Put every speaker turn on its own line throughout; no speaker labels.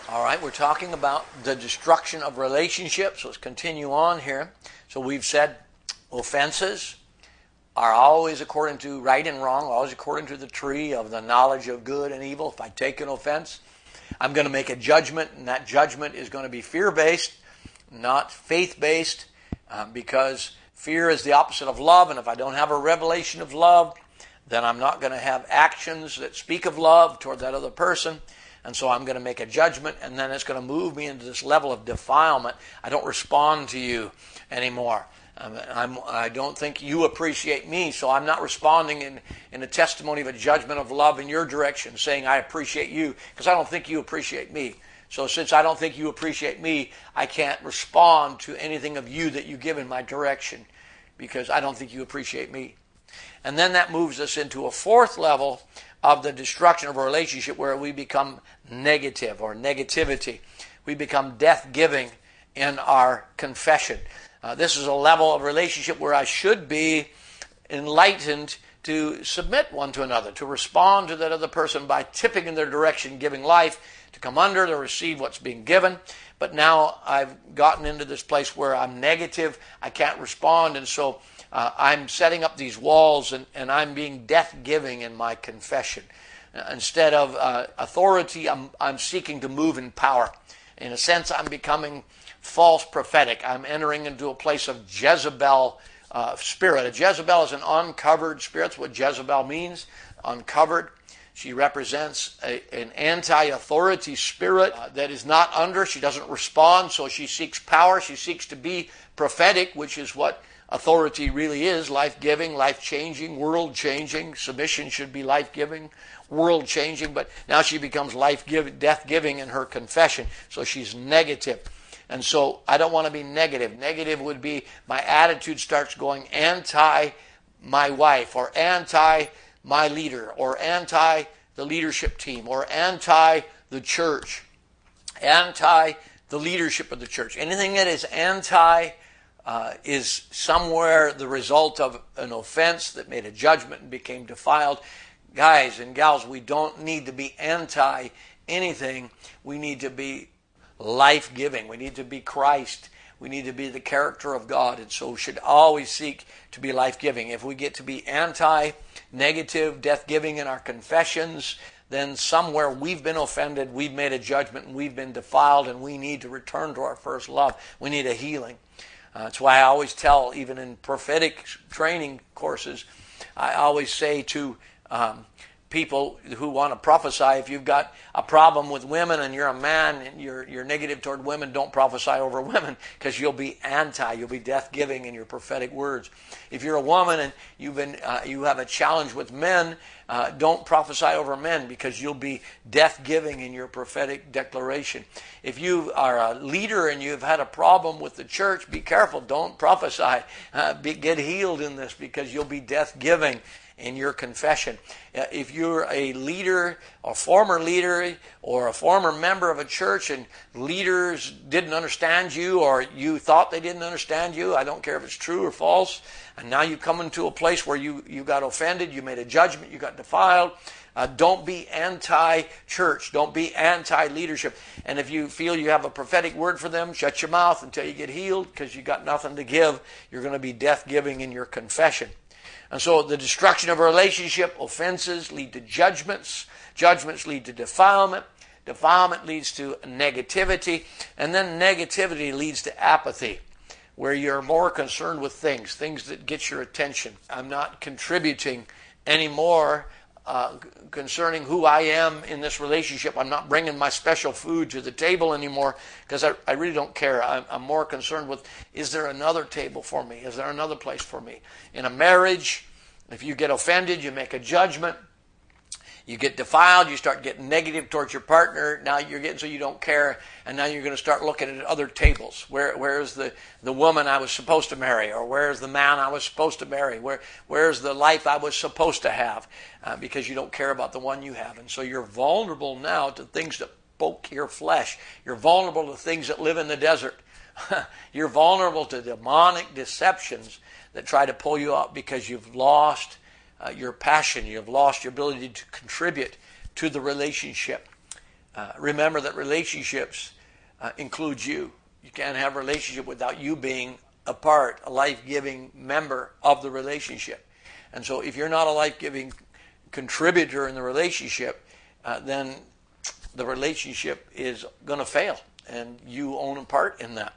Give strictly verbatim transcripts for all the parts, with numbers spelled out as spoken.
All right, we're talking about the destruction of relationships. Let's continue on here. So we've said offenses are always according to right and wrong, always according to the tree of the knowledge of good and evil. If I take an offense, I'm going to make a judgment, and that judgment is going to be fear-based, not faith-based, uh, because fear is the opposite of love, and if I don't have a revelation of love, then I'm not going to have actions that speak of love toward that other person. And so I'm going to make a judgment, and then it's going to move me into this level of defilement. I don't respond to you anymore. I'm, I'm, I don't think you appreciate me, so I'm not responding in, in a testimony of a judgment of love in your direction, saying I appreciate you, because I don't think you appreciate me. So since I don't think you appreciate me, I can't respond to anything of you that you give in my direction, because I don't think you appreciate me. And then that moves us into a fourth level of the destruction of a relationship where we become negative or negativity. We become death-giving in our confession. Uh, this is a level of relationship where I should be enlightened to submit one to another, to respond to that other person by tipping in their direction, giving life, to come under, to receive what's being given. But now I've gotten into this place where I'm negative, I can't respond, and so Uh, I'm setting up these walls, and, and I'm being death-giving in my confession. Uh, instead of uh, authority, I'm, I'm seeking to move in power. In a sense, I'm becoming false prophetic. I'm entering into a place of Jezebel uh, spirit. A Jezebel is an uncovered spirit. That's what Jezebel means, uncovered. She represents a, an anti-authority spirit uh, that is not under. She doesn't respond, so she seeks power. She seeks to be prophetic, which is what authority really is, life-giving, life-changing, world-changing. Submission should be life-giving, world-changing, but now she becomes life-giving, death-giving in her confession, so she's negative. And so I don't want to be negative. Negative would be my attitude starts going anti my wife, or anti my leader, or anti the leadership team, or anti the church, anti the leadership of the church. Anything that is anti Uh, is somewhere the result of an offense that made a judgment and became defiled. Guys and gals, we don't need to be anti anything. We need to be life-giving. We need to be Christ. We need to be the character of God, and so we should always seek to be life-giving. If we get to be anti-negative, death-giving in our confessions, then somewhere we've been offended, we've made a judgment, and we've been defiled, and we need to return to our first love. We need a healing. Uh, that's why I always tell, even in prophetic training courses, I always say to um, people who want to prophesy, if you've got a problem with women and you're a man and you're you're negative toward women, don't prophesy over women, because you'll be anti, you'll be death-giving in your prophetic words. If you're a woman and you've been uh, you have a challenge with men, uh, don't prophesy over men, because you'll be death-giving in your prophetic declaration. If you are a leader and you've had a problem with the church, be careful, don't prophesy. Uh, be, get healed in this, because you'll be death-giving in your confession. Uh, if you're a leader, a former leader, or a former member of a church, and leaders didn't understand you, or you thought they didn't understand you, I don't care if it's true or false, and now you come into a place where you, you got offended, you made a judgment, you got defiled, uh, don't be anti-church, don't be anti-leadership. And if you feel you have a prophetic word for them, shut your mouth until you get healed, because you got nothing to give. You're going to be death-giving in your confession. And so the destruction of a relationship, offenses lead to judgments. Judgments lead to defilement. Defilement leads to negativity. And then negativity leads to apathy, where you're more concerned with things, things that get your attention. I'm not contributing anymore uh, concerning who I am in this relationship. I'm not bringing my special food to the table anymore, because I, I really don't care. I'm, I'm more concerned with, is there another table for me? Is there another place for me? In a marriage, if you get offended, you make a judgment. You get defiled, you start getting negative towards your partner. Now you're getting so you don't care, and now you're going to start looking at other tables. Where, where's the, the woman I was supposed to marry? Or where's the man I was supposed to marry? Where, where's the life I was supposed to have? Uh, because you don't care about the one you have. And so you're vulnerable now to things that poke your flesh. You're vulnerable to things that live in the desert. You're vulnerable to demonic deceptions that try to pull you up because you've lost Uh, your passion, you've lost your ability to contribute to the relationship. Uh, remember that relationships uh, include you. You can't have a relationship without you being a part, a life-giving member of the relationship. And so if you're not a life-giving contributor in the relationship, uh, then the relationship is going to fail, and you own a part in that.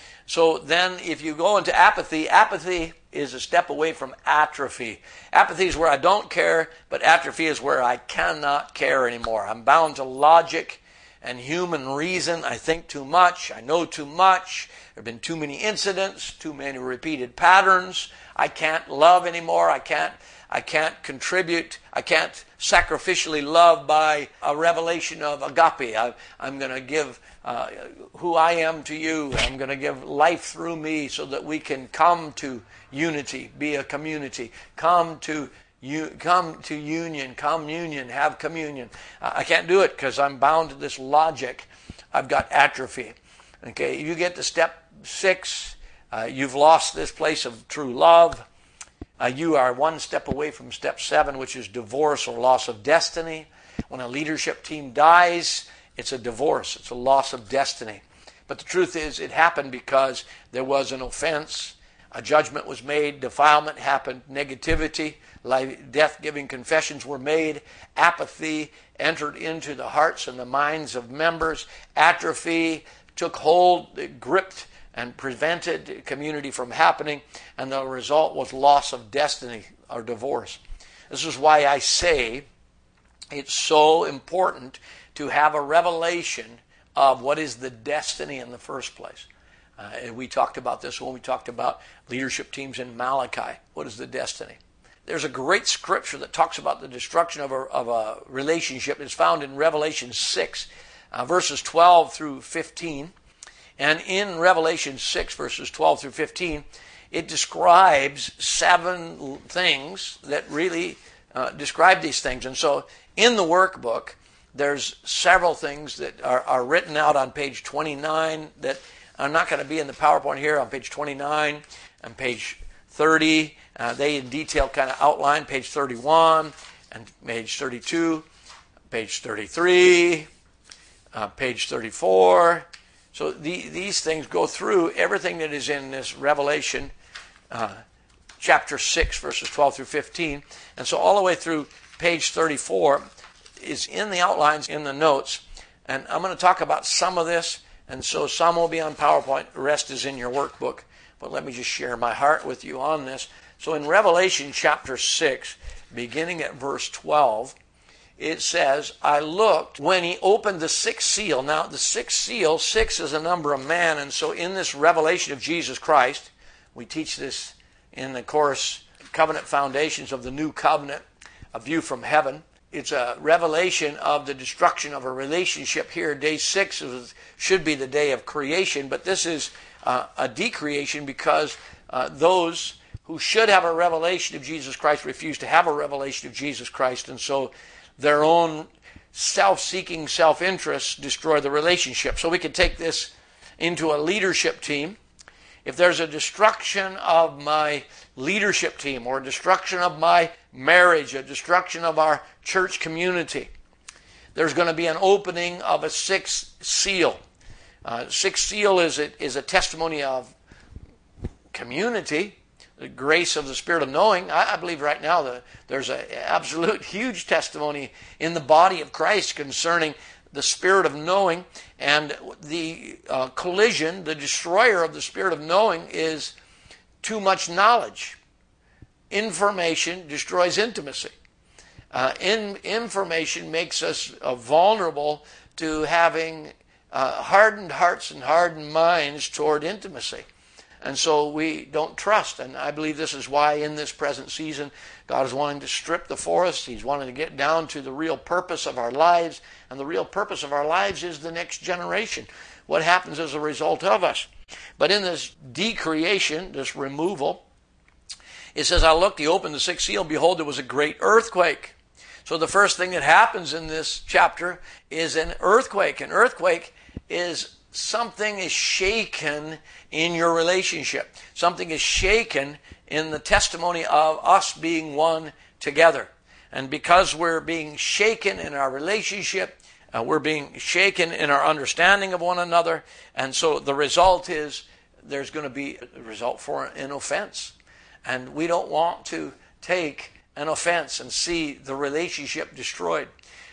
So then if you go into apathy, apathy is a step away from atrophy. Apathy is where I don't care, but atrophy is where I cannot care anymore. I'm bound to logic and human reason. I think too much. I know too much. There have been too many incidents, too many repeated patterns. I can't love anymore. I can't I can't contribute. I can't sacrificially love by a revelation of agape. I, I'm going to give uh, who I am to you. I'm going to give life through me so that we can come to unity, be a community, come to you, come to union, communion, have communion. Uh, I can't do it because I'm bound to this logic. I've got atrophy. Okay, you get to step six. Uh, you've lost this place of true love. Uh, you are one step away from step seven, which is divorce or loss of destiny. When a leadership team dies, it's a divorce. It's a loss of destiny. But the truth is, it happened because there was an offense. A judgment was made. Defilement happened. Negativity, life, death-giving confessions were made. Apathy entered into the hearts and the minds of members. Atrophy took hold, it gripped and prevented community from happening, and the result was loss of destiny or divorce. This is why I say it's so important to have a revelation of what is the destiny in the first place. Uh, and we talked about this when we talked about leadership teams in Malachi. What is the destiny? There's a great scripture that talks about the destruction of a, of a relationship. It's found in Revelation six, uh, verses twelve through fifteen. And in Revelation six, verses twelve through fifteen, it describes seven things that really uh, describe these things. And so in the workbook, there's several things that are, are written out on page twenty-nine that are not going to be in the PowerPoint here. On page twenty-nine and page thirty, uh, they in detail kind of outline page thirty-one and page thirty-two, page thirty-three, uh, page thirty-four. So the, these things go through everything that is in this Revelation uh, chapter six, verses twelve through fifteen. And so all the way through page thirty-four is in the outlines, in the notes. And I'm going to talk about some of this. And so some will be on PowerPoint. The rest is in your workbook. But let me just share my heart with you on this. So in Revelation chapter six, beginning at verse twelve, it says, I looked when he opened the sixth seal. Now, the sixth seal, six is a number of man. And so in this revelation of Jesus Christ, we teach this in the course, Covenant Foundations of the New Covenant, A View from Heaven. It's a revelation of the destruction of a relationship here. Day six is, should be the day of creation, but this is uh, a decreation because uh, those who should have a revelation of Jesus Christ refuse to have a revelation of Jesus Christ. And so their own self-seeking self-interest destroy the relationship. So we could take this into a leadership team. If there's a destruction of my leadership team or a destruction of my marriage, a destruction of our church community, there's going to be an opening of a sixth seal. Uh, sixth seal is a, is a testimony of community, the grace of the Spirit of knowing. I, I believe right now that there's an absolute huge testimony in the body of Christ concerning the Spirit of knowing, and the uh, collision, the destroyer of the Spirit of knowing is too much knowledge. Information destroys intimacy. Uh, in, information makes us uh, vulnerable to having uh, hardened hearts and hardened minds toward intimacy. And so we don't trust. And I believe this is why in this present season, God is wanting to strip the forest. He's wanting to get down to the real purpose of our lives. And the real purpose of our lives is the next generation. What happens as a result of us. But in this decreation, this removal, it says, I looked, he opened the sixth seal, behold, there was a great earthquake. So the first thing that happens in this chapter is an earthquake. An earthquake is something is shaken in your relationship. Something is shaken in the testimony of us being one together. And because we're being shaken in our relationship, Uh, we're being shaken in our understanding of one another. And so the result is there's going to be a result for an offense. And we don't want to take an offense and see the relationship destroyed.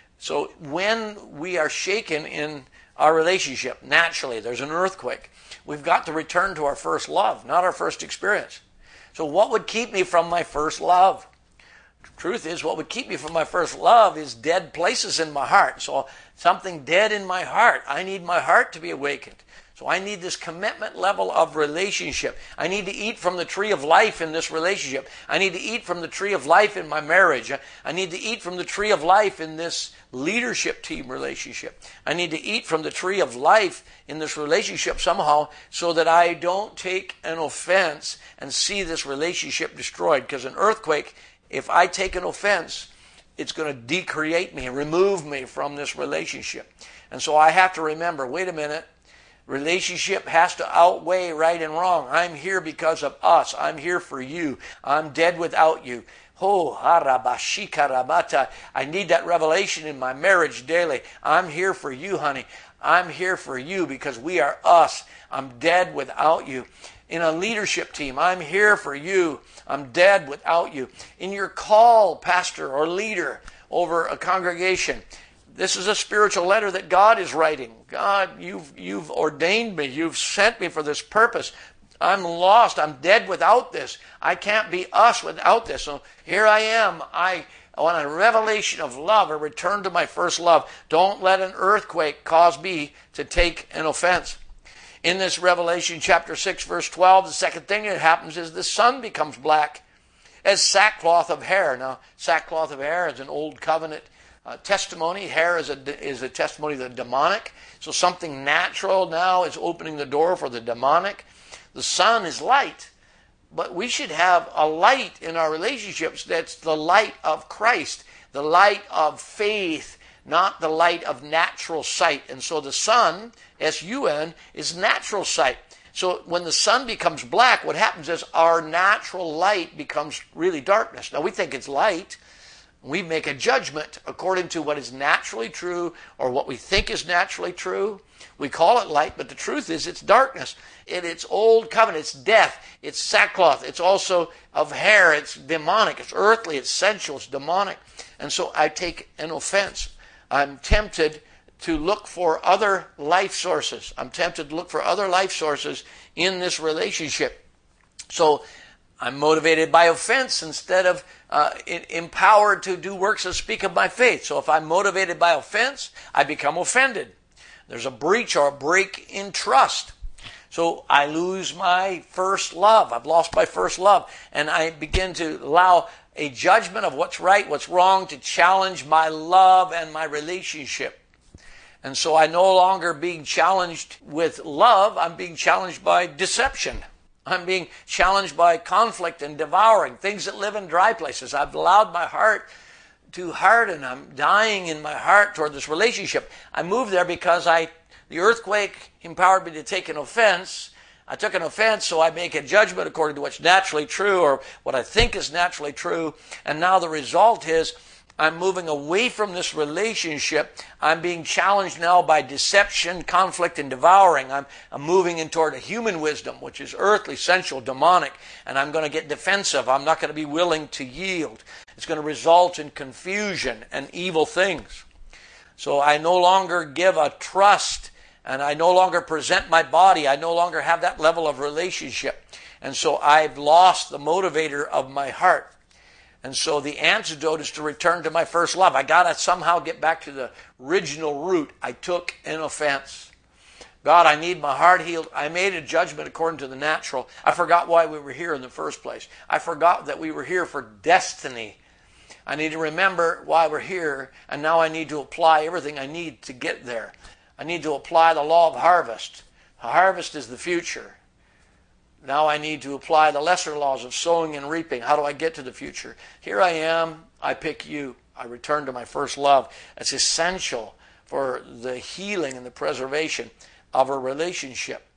So when we are shaken in our relationship, naturally, there's an earthquake. We've got to return to our first love, not our first experience. So what would keep me from my first love? The truth is, what would keep me from my first love is dead places in my heart. So something dead in my heart. I need my heart to be awakened. So I need this commitment level of relationship. I need to eat from the tree of life in this relationship. I need to eat from the tree of life in my marriage. I need to eat from the tree of life in this leadership team relationship. I need to eat from the tree of life in this relationship somehow so that I don't take an offense and see this relationship destroyed. Because an earthquake, if I take an offense, it's going to decreate me and remove me from this relationship. And so I have to remember, wait a minute, relationship has to outweigh right and wrong. I'm here because of us. I'm here for you. I'm dead without you. Oh, harabashikarabata. I need that revelation in my marriage daily. I'm here for you, honey. I'm here for you because we are us. I'm dead without you. In a leadership team, I'm here for you. I'm dead without you. In your call, pastor or leader over a congregation, this is a spiritual letter that God is writing. God, you've, you've ordained me. You've sent me for this purpose. I'm lost. I'm dead without this. I can't be us without this. So here I am. I want a revelation of love, a return to my first love. Don't let an earthquake cause me to take an offense. In this Revelation chapter six, verse twelve, the second thing that happens is the sun becomes black as sackcloth of hair. Now, sackcloth of hair is an old covenant Uh, testimony. Hair is a, is a testimony of the demonic. So something natural now is opening the door for the demonic. The sun is light. But we should have a light in our relationships that's the light of Christ, the light of faith, not the light of natural sight. And so the sun, S U N, is natural sight. So when the sun becomes black, what happens is our natural light becomes really darkness. Now we think it's light. We make a judgment according to what is naturally true or what we think is naturally true. We call it light, but the truth is it's darkness. It, it's old covenant. It's death. It's sackcloth. It's also of hair. It's demonic. It's earthly. It's sensual. It's demonic. And so I take an offense. I'm tempted to look for other life sources. I'm tempted to look for other life sources in this relationship. So I'm motivated by offense instead of uh, empowered to do works that speak of my faith. So if I'm motivated by offense, I become offended. There's a breach or a break in trust. So I lose my first love. I've lost my first love. And I begin to allow a judgment of what's right, what's wrong, to challenge my love and my relationship. And so I'm no longer being challenged with love. I'm being challenged by deception. I'm being challenged by conflict and devouring, things that live in dry places. I've allowed my heart to harden. I'm dying in my heart toward this relationship. I moved there because I, the earthquake empowered me to take an offense. I took an offense, so I make a judgment according to what's naturally true or what I think is naturally true. And now the result is I'm moving away from this relationship. I'm being challenged now by deception, conflict, and devouring. I'm, I'm moving in toward a human wisdom, which is earthly, sensual, demonic, and I'm going to get defensive. I'm not going to be willing to yield. It's going to result in confusion and evil things. So I no longer give a trust, and I no longer present my body. I no longer have that level of relationship. And so I've lost the motivator of my heart. And so the antidote is to return to my first love. I got to somehow get back to the original root. I took an offense. God, I need my heart healed. I made a judgment according to the natural. I forgot why we were here in the first place. I forgot that we were here for destiny. I need to remember why we're here, and now I need to apply everything I need to get there. I need to apply the law of harvest. Harvest is the future. Now I need to apply the lesser laws of sowing and reaping. How do I get to the future? Here I am. I pick you. I return to my first love. It's essential for the healing and the preservation of a relationship.